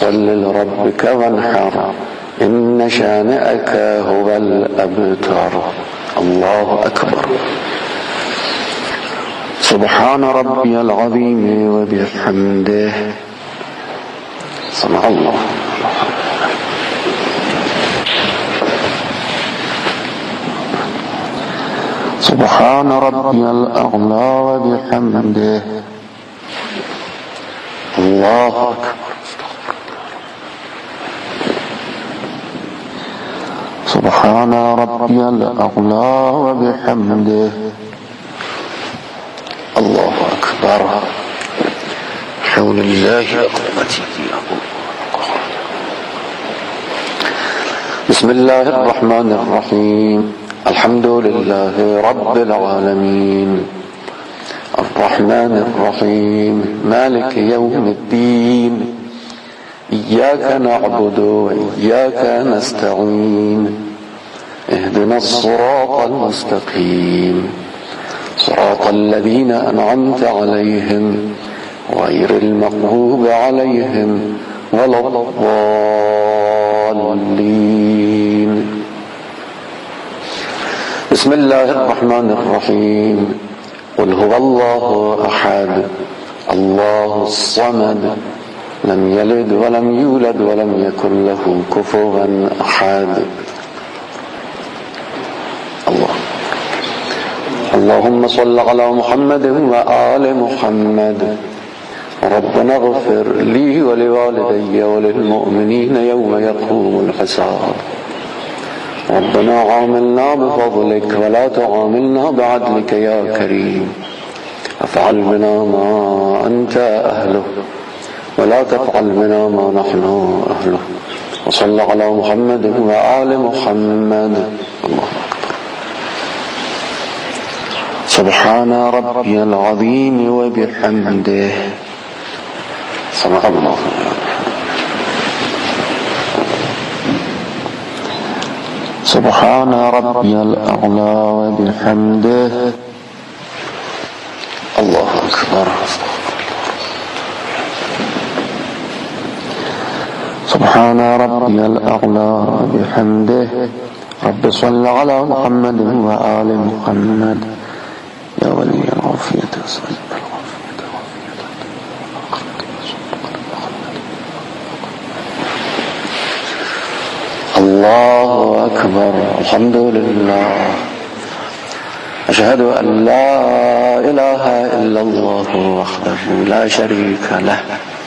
فصل لربك وانحر إن شانئك هو الأبتر. الله أكبر. سبحان ربي العظيم وبحمده. سمع الله. سبحان ربي الأعلى وبحمده. الله أكبر. سبحان ربي الأعلى وبحمده. الله أكبر. حول الله قوته. بسم الله الرحمن الرحيم. الحمد لله رب العالمين الرحمن الرحيم مالك يوم الدين إياك نعبد وإياك نستعين اهدنا الصراط المستقيم صراط الذين أنعمت عليهم غير المغضوب عليهم ولا الضالين. بسم الله الرحمن الرحيم. قل هو الله أحد الله الصمد لم يلد ولم يولد ولم يكن له كفوا أحد. الله. اللهم صل على محمد وآل محمد. ربنا اغفر لي ولوالدي وللمؤمنين يوم يقوم الحساب. ربنا عاملنا بفضلك ولا تعاملنا بعدلك يا كريم. افعل بنا ما أنت أهله ولا تفعل بنا ما نحن أهله. وصل على محمد وآل محمد. الله أكبر. سبحان ربي العظيم وبحمده. سمع الله. سبحان ربي الأعلى وبحمده. الله أكبر. سبحان ربي الأعلى وبحمده. رب صل على محمد وآل محمد. يا ولي العافية أسأل الله أكبر. الحمد لله. أشهد أن لا إله إلا الله وحده لا شريك له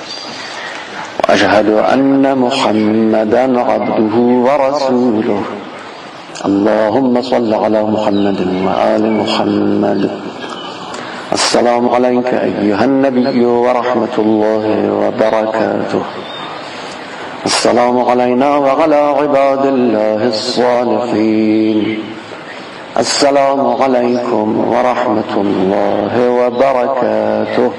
وأشهد أن محمدا عبده ورسوله. اللهم صل على محمد وآل محمد. السلام عليك أيها النبي ورحمة الله وبركاته. السلام علينا وعلى عباد الله الصالحين. السلام عليكم ورحمة الله وبركاته.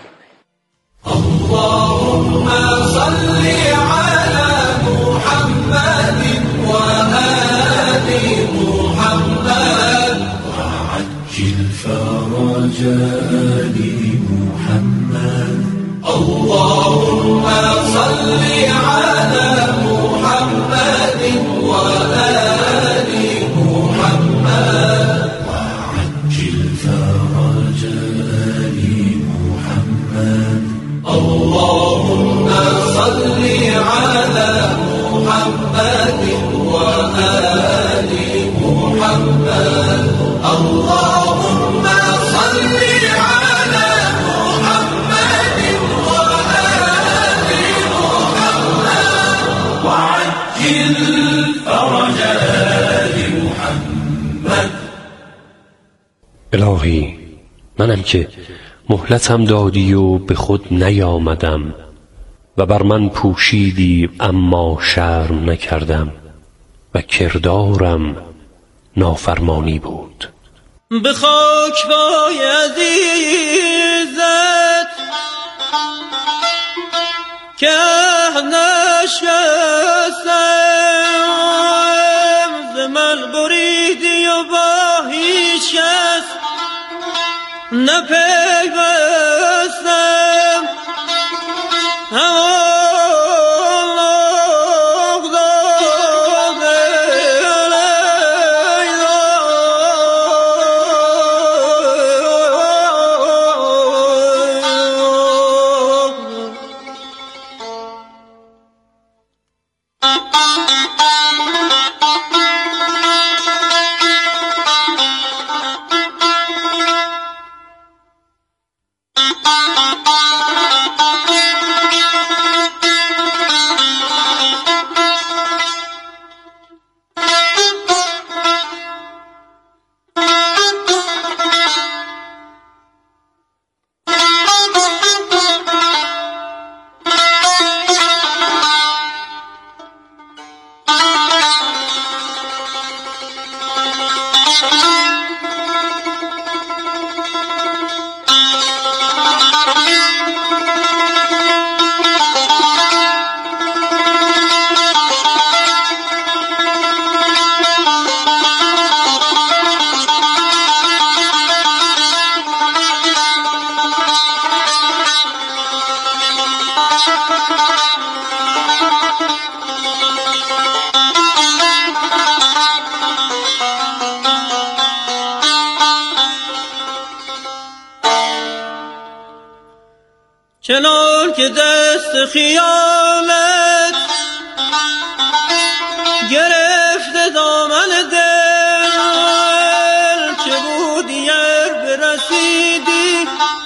اللهم صل على محمد وآل محمد وعجل فرج آل محمد. اللهم صل على محمد وآل محمد وعجل فرج آل محمد. اللهم صل على محمد وآل محمد. اللهم صل على محمد وآل محمد وعجل فرج آل محمد. الهی منم که مهلتم دادی و به خود نیامدم و بر من پوشیدی اما شرم نکردم و کردارم نافرمانی بود. به خاک باید زد که نشستم ز من بریدی و با هیچ کس نپیوستم. همان چنان که دست خیالت گرفته دامن دل، چه بودی ار برسیدی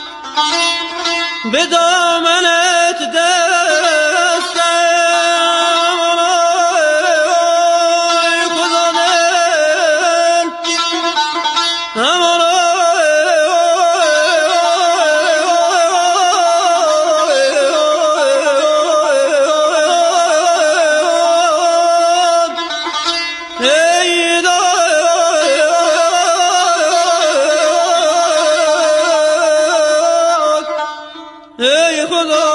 به دامنت دستم، آی خدا دل ای خدا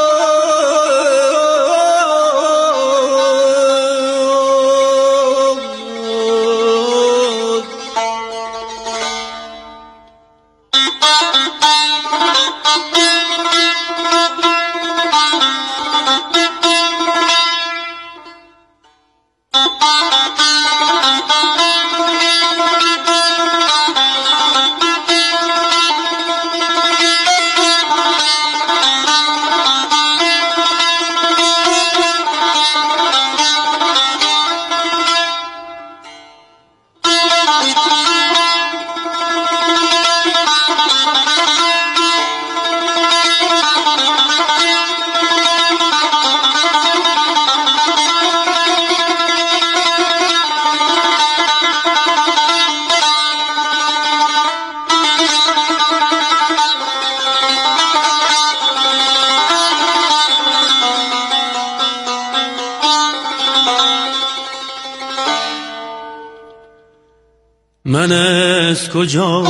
من از کجا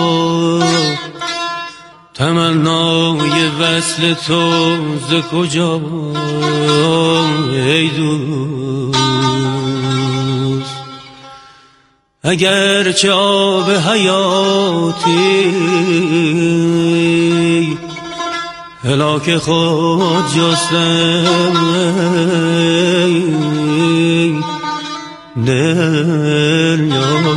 تمنای وصل تو ز کجا ای دوست، اگر چه آب حیاتی هلاک خود جستم، دل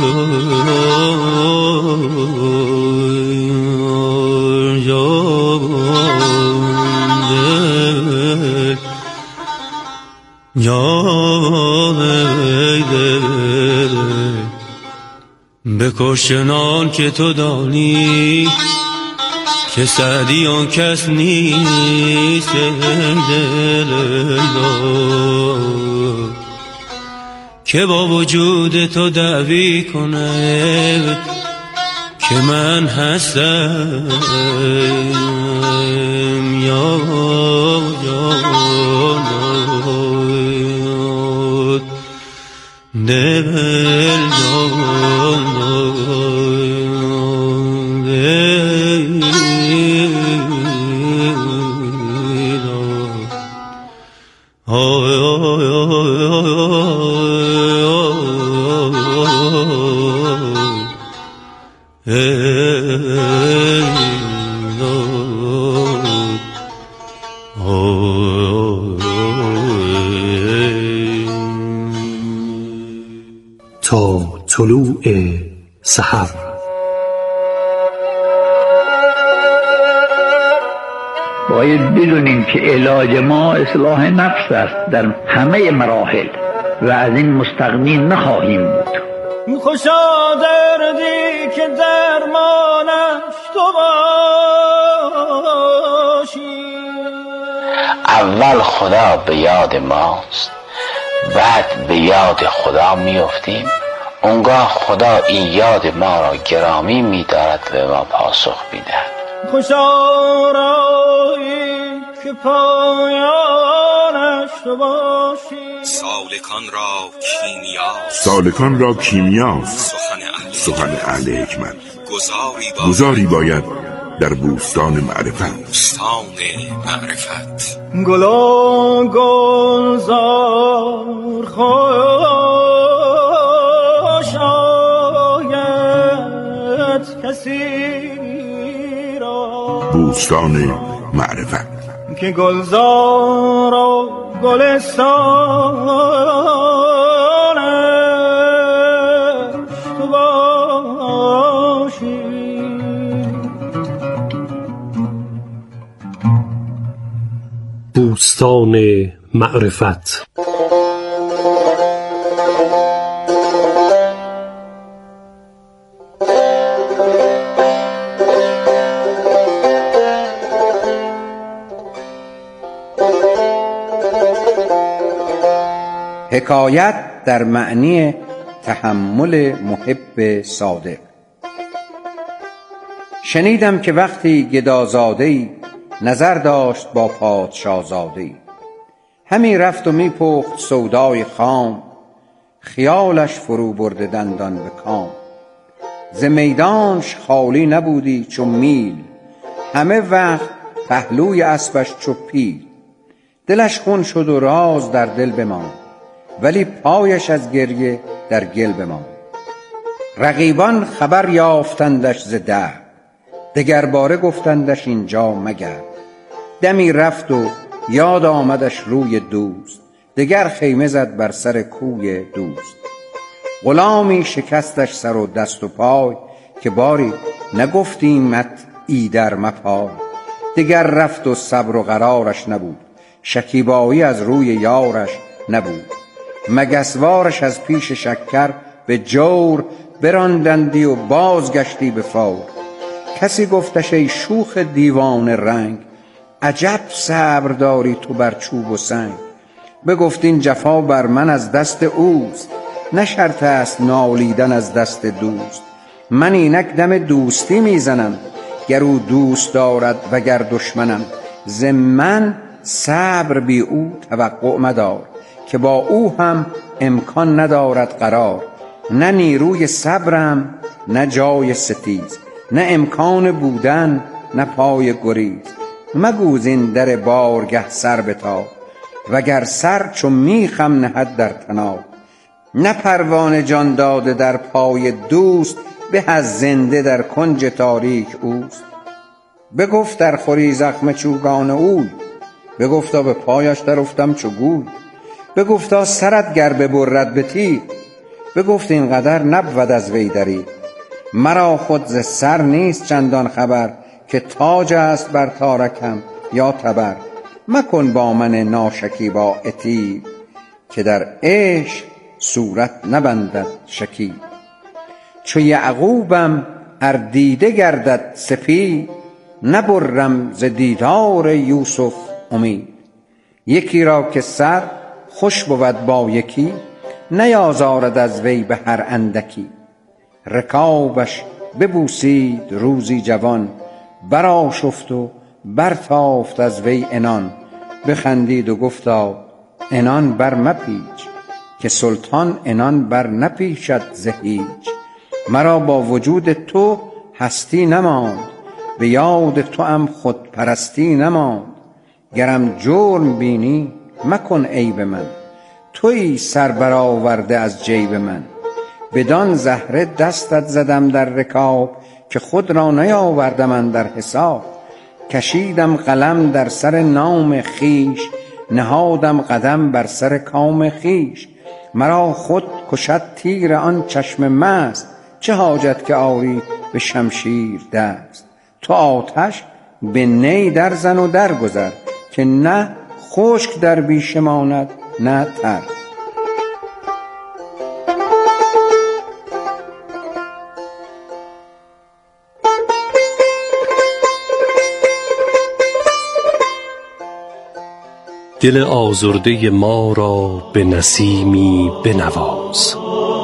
بکش چنان که تو دانی که سعدی آن کس نیست، دل که با وجود تو دعوی کنه که من هستم، یا دل تا طلوع سحر. باید بدونیم که علاج ما اصلاح نفس است در همه مراحل و از این مستغنی نخواهیم بود. خوشا دردی که درمانش تو باشی. اول خدا به یاد ماست، بعد به یاد خدا میافتیم، اونگاه خدا این یاد ما را گرامی می‌دارد و به ما پاسخ می‌دهد. خوشا رایی که پایانش تو باشی. سالکان را کیمیاست سخن اهل حکمت. گذاری باید در بوستان معرفت. گلا گلزار خوش آید کسی را. بوستان معرفت که گلزار گلستانش تو باشی. بوستان معرفت. حکایت در معنی تحمل محب صادق. شنیدم که وقتی گدازاده‌ای نظر داشت با پادشاهزاده‌ای، همی رفت و می پخت سودای خام، خیالش فرو برده دندان به کام. ز میدانش خالی نبودی چو میل، همه وقت پهلوی اسبش چو پیل. دلش خون شد و راز در دل بماند، ولی پایش از گریه در گل بماند. رقیبان خبر یافتندش ز درد، دگر باره گفتندش اینجا مگرد. دمی رفت و یاد آمدش روی دوست، دگر خیمه زد بر سر کوی دوست. غلامی شکستش سر و دست و پای، که باری نگفتیمت ایدر مپای. دگر رفت و صبر و قرارش نبود، شکیبایی از روی یارش نبود. مگسوارش از پیش شکر به جور، براندندی و بازگشتی به فور. کسی گفتش ای شوخ دیوانه رنگ، عجب صبر داری تو بر چوب و سنگ. بگفت این جفا بر من از دست اوست، نه شرط است نالیدن از دست دوست. من اینک دم دوستی میزنم، گر او دوست دارد وگر دشمنم. ز من صبر بی او توقع مدار، که با او هم امکان ندارد قرار. نه نیروی صبرم نه جای ستیز، نه امکان بودن نه پای گریز. مگو زین در بارگه سر بتاب، وگر سر چو میخم نهد در طناب. نه پروانه جان داده در پای دوست، به از زنده در کنج تاریک اوست. بگفت در خوری زخم چوگان اوی، بگفتا به پایش در افتم چو گوی. بگفتا سرت گر ببرد به تیغ، بگفت این قدر نبود از وی دریغ. مرا خود ز سر نیست چندان خبر، که تاج است بر تارکم یا تبر. مکن با من ناشکیبا عتیب، که در عشق صورت نبندد شکیب. چو یعقوبم ار دیده گردد سپید، نبرم ز دیدار یوسف امید. یکی را که سر خوش بود با یکی، نیازارد از وی به هر اندکی. رکابش ببوسید روزی جوان، برآشفت و برتافت از وی عنان. بخندید و گفتا عنان بر مپیچ، که سلطان عنان بر نپیچد ز هیچ. مرا با وجود تو هستی نماند، به یاد تو هم خود پرستی نماند. گرم جرم بینی مکن عیب من، تویی سر برآورده از جیب من. بدان زهره دستت زدم در رکاب، که خود را نیاوردم اندر حساب. کشیدم قلم در سر نام خویش، نهادم قدم بر سر کام خویش. مرا خود کشد تیر آن چشم مست، چه حاجت که آری به شمشیر دست. تو آتش به نی در زن و در گذر، که نه خشک در بیشه ماند نه تر. دل آزرده ما را به نسیمی بنواز.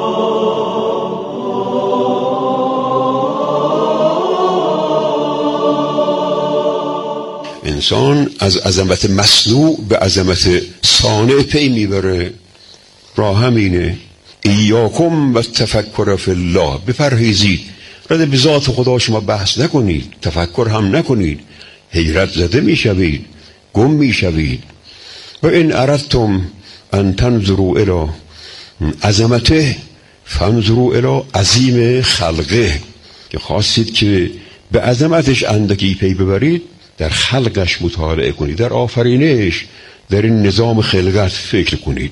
انسان از عظمت مصنوع به عظمت صانع پی میبره. راه همینه. ایاکم و تفکر فی الله، بپرهیزید، رد به ذات خدا شما بحث نکنید، تفکر هم نکنید، حیرت زده میشوید، گم میشوید. و این اردتم ان تنظروا الی عظمته فانظروا الی عظیم خلقه، که خواستید که به عظمتش اندکی پی ببرید، در خلقش مطالعه کنید، در آفرینش، در این نظام خلقت فکر کنید.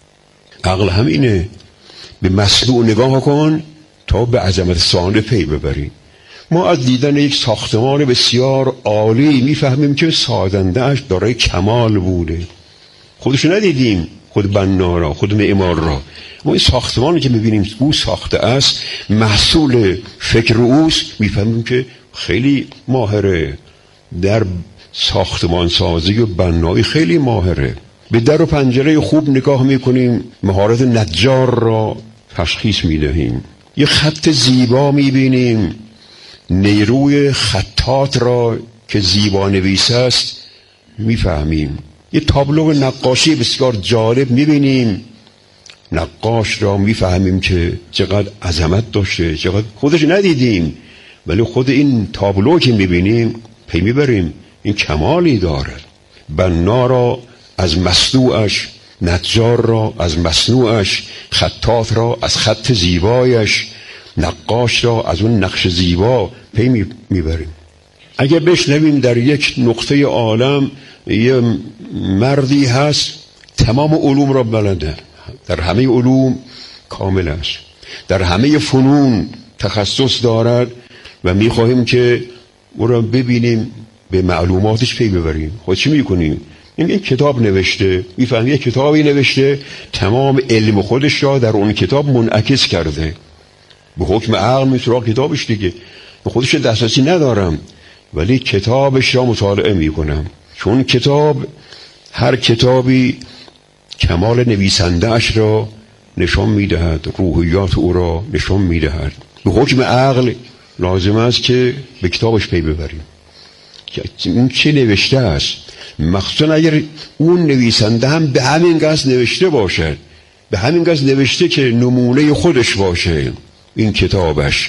عقل همینه، به مصنوع نگاه کن تا به عظمت صانع پی ببری. ما از دیدن یک ساختمان بسیار عالی میفهمیم که سازنده‌اش دارای کمال بوده. خودش ندیدیم، خود بنا را، خود معمار را. ما این ساختمانی که میبینیم او ساخته است، محصول فکر اوست، میفهمیم که خیلی ماهره در ساختمان سازی و بنایی، خیلی ماهره. به در و پنجره خوب نگاه میکنیم، مهارت نجار را تشخیص میدهیم. یه خط زیبا میبینیم، نیروی خطاط را که زیبا نویس است میفهمیم. یه تابلو نقاشی بسیار جالب میبینیم، نقاش را میفهمیم که چقدر عظمت داشته، چقدر خودش ندیدیم، ولی خود این تابلو که میبینیم پی میبریم این کمالی دارد. بنا را از مصنوعش، نجار را از مصنوعش، خطاط را از خط زیبایش، نقاش را از اون نقش زیبا پی میبریم. اگر بشنویم در یک نقطه عالم یه مردی هست تمام علوم را بلده، در همه علوم کامل است، در همه فنون تخصص دارد و میخواهیم که او را ببینیم، به معلوماتش پی ببریم. خود چی میکنیم؟ این کتاب نوشته، میفهمیم یک کتابی نوشته، تمام علم خودش را در اون کتاب منعکس کرده. به حکم عقل میتونه کتابش دیگه، خودش دسترسی ندارم ولی کتابش را مطالعه میکنم، چون کتاب، هر کتابی کمال نویسنده اش را نشان میدهد، روحیات او را نشان میدهد. به حکم عقل لازم است که به کتابش پی ببریم که اون چه نوشته است، مخصوصا اگر اون نویسنده هم به همین قصد نوشته باشد، به همین قصد نوشته که نمونه خودش باشه این کتابش.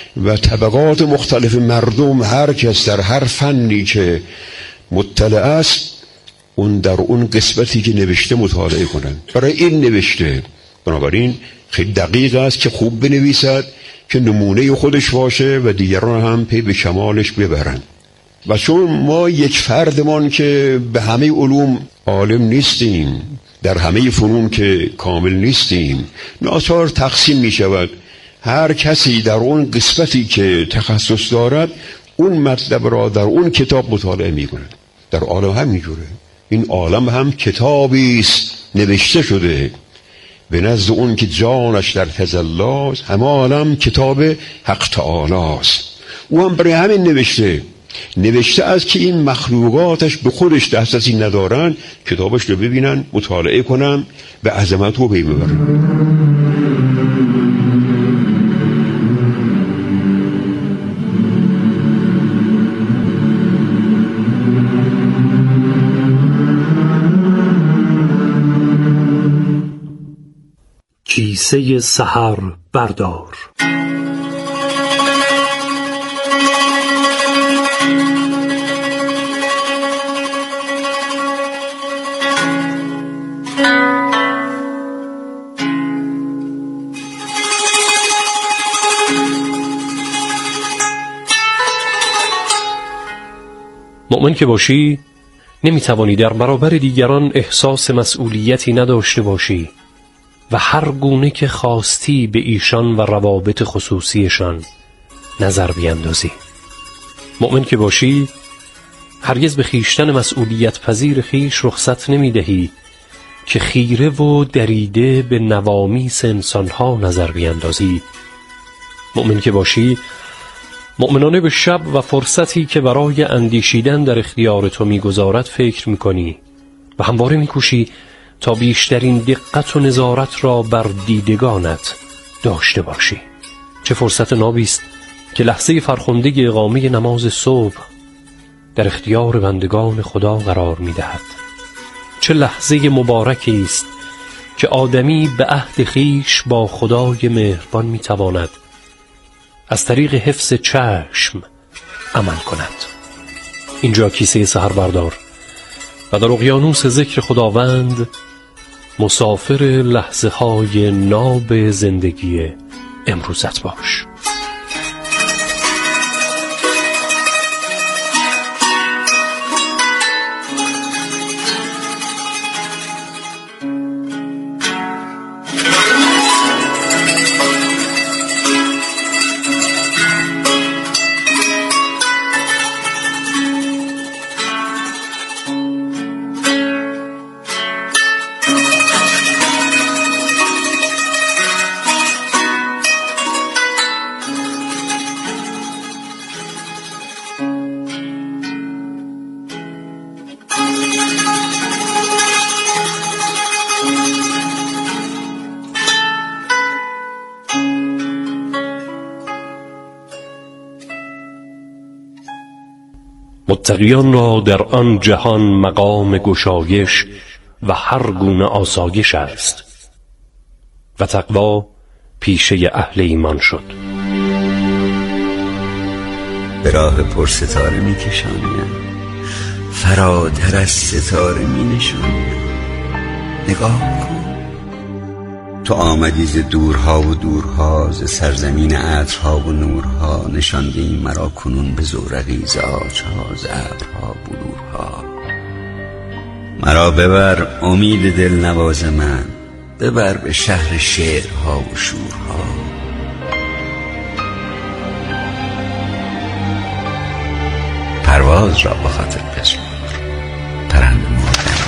و طبقات مختلف مردم، هر کس در هر فنی که مطلع است، اون در اون قسمتی که نوشته مطالعه کنند. برای این نوشته، بنابراین خیلی دقیق است که خوب بنویسد که نمونه خودش باشه و دیگران هم پی به کمالش ببرن. و چون ما یک فردمان که به همه علوم عالم نیستیم، در همه فنون که کامل نیستیم، ناچار تقسیم می شود. هر کسی در اون قسمتی که تخصص دارد اون مطلب را در اون کتاب مطالعه می کند. در عالم هم می جوره. این عالم هم کتابی است نوشته شده به نزد اون که جانش در تجلاست، همه عالم کتاب حق تعالی است. او هم برای همین نوشته است که این مخلوقاتش به خودش دسترسی ندارن، کتابش رو ببینن، مطالعه کنن، به عظمت رو پی ببرن. کیسه سحر بردار. مؤمن که باشی نمیتوانی در برابر دیگران احساس مسئولیتی نداشته باشی و هر گونه که خواستی به ایشان و روابط خصوصیشان نظر بیندازی. مؤمن که باشی هرگز به خیشتن مسئولیت پذیر خیش رخصت نمیدهی که خیره و دریده به نوامیس انسانها نظر بیندازی. مؤمن که باشی مؤمنانه به شب و فرصتی که برای اندیشیدن در اختیار تو میگذارد فکر میکنی و همواره میکوشی تا بیشترین دقت و نظارت را بر دیدگانت داشته باشی. چه فرصت نابیست که لحظه فرخنده اقامه نماز صبح در اختیار بندگان خدا قرار میدهد. چه لحظه مبارکی است که آدمی به عهد خیش با خدای مهربان میتواند از طریق حفظ چشم عمل کند. اینجا کیسه سحر بردار و در اقیانوس ذکر خداوند مسافر لحظه های ناب زندگی امروزت باش. متقیان را در آن جهان مقام گشایش و هر گونه آسایش است و تقوا پیشه اهل ایمان شد. به راه پر ستاره می کشانیم، فراتر از ستاره می نشانیم. نگاه کن، تو آمدی ز دورها و دورها، ز سرزمین عطرها و نورها. نشاندی مرا کنون به زورقی، ز آجها، ز ابرها، بلورها. مرا ببر امید دل نواز من، ببر به شهر شعرها و شورها. پرواز را به خاطر بسپار، پرنده مردن.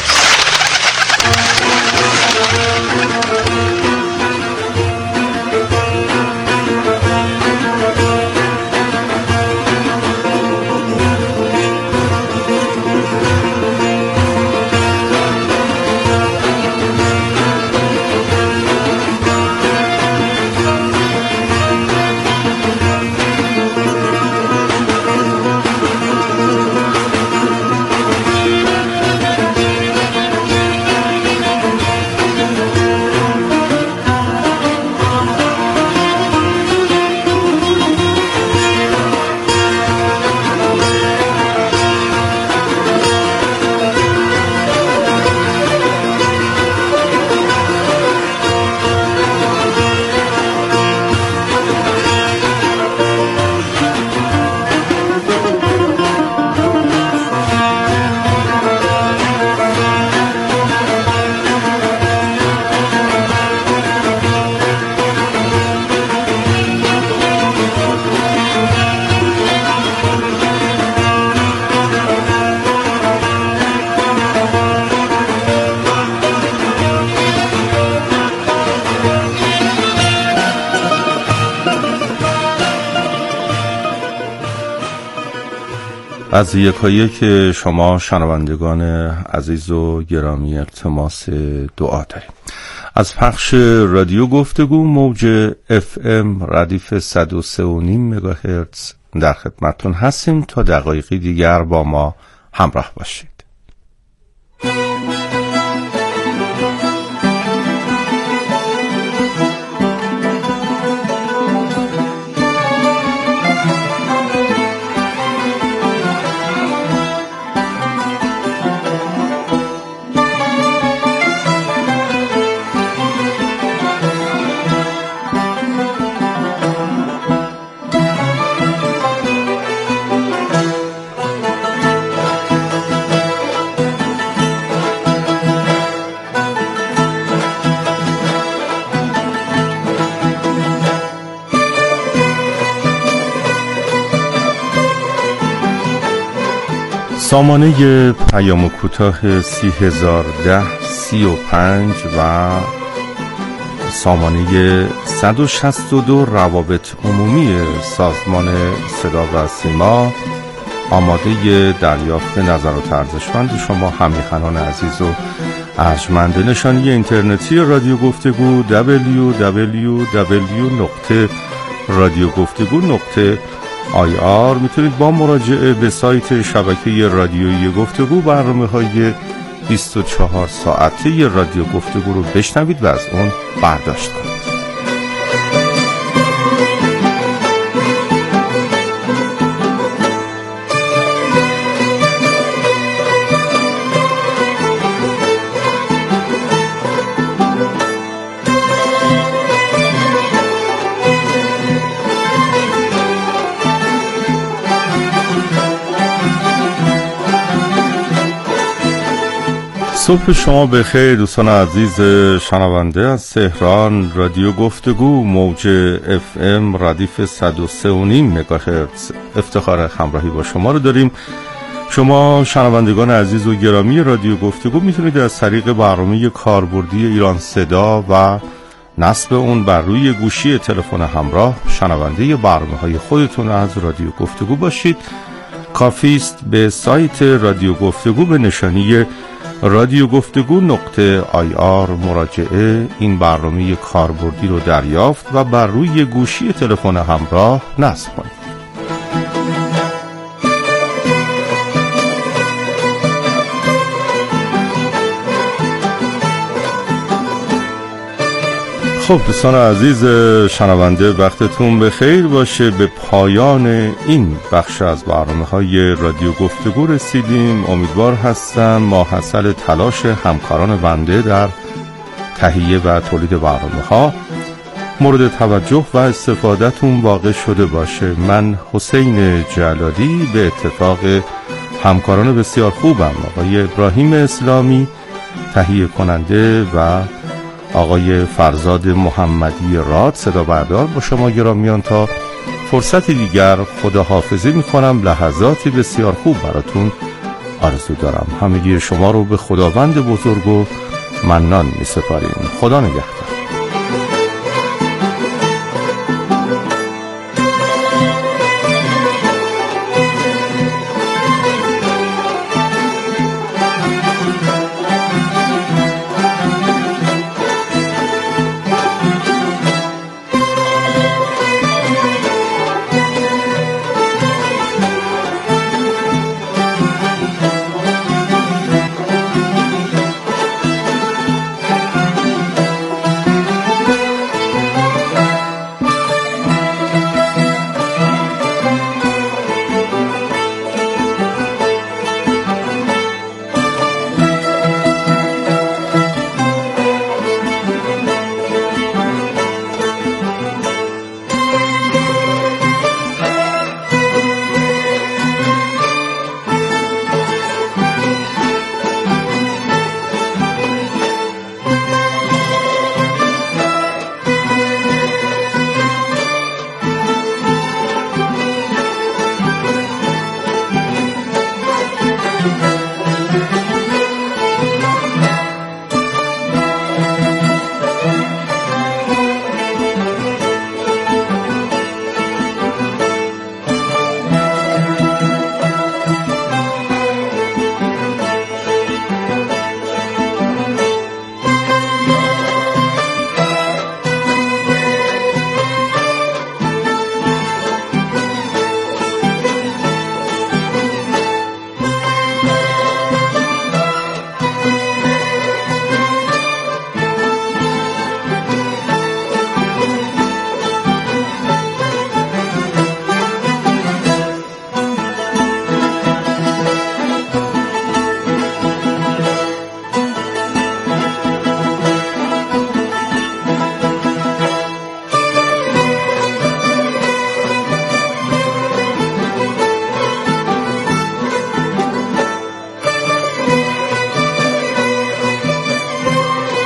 از یکایک شما شنوندگان عزیز و گرامی التماس دعا داریم. از پخش رادیو گفتگو موج FM ردیف 103.5 مگاهرتز در خدمتتون هستیم تا دقایقی دیگر با ما همراه باشید. سامانه پیام کوتاه 301035 و سامانه 162 روابط عمومی سازمان صدا و سیما آماده دریافت نظرات ارزشمند شما همیهنان عزیز و ارجمند. نشانی اینترنتی رادیو گفتگو www.radiogoftegu.ir. میتونید با مراجعه به سایت شبکه رادیویی گفتگو برنامه‌های 24 ساعته رادیو گفتگو رو بشنوید و از اون برداشت کنید. صبح شما بخیر دوستان عزیز شنونده از تهران. رادیو گفتگو موج FM ردیف 103.5 مگاهرتز افتخار همراهی با شما رو داریم. شما شنوندگان عزیز و گرامی رادیو گفتگو میتونید از طریق برنامه کاربردی ایران صدا و نصب اون بر روی گوشی تلفن همراه شنونده برنامه‌های خودتون از رادیو گفتگو باشید. کافی است به سایت رادیو گفتگو به نشانی radiogoftegu.ir مراجعه این برنامه کاربردی رو دریافت و بر روی گوشی تلفن همراه نصب کنید. خب دوستان عزیز شنونده، وقتتون به خیر باشه. به پایان این بخش از برنامه‌های رادیو گفتگو رسیدیم. امیدوار هستم ماحصل تلاش همکاران بنده در تهیه و تولید برنامه‌ها مورد توجه و استفادهتون واقع شده باشه. من حسین جلالی به اتفاق همکاران بسیار خوبم، آقای ابراهیم اسلامی تهیه کننده و آقای فرزاد محمدی راد صدا بردار، با شما گرامیان تا فرصتی دیگر خداحافظی میکنم. لحظاتی بسیار خوب براتون آرزو دارم. همگی شما رو به خداوند بزرگ و منان میسپاریم. خدا نگهدار.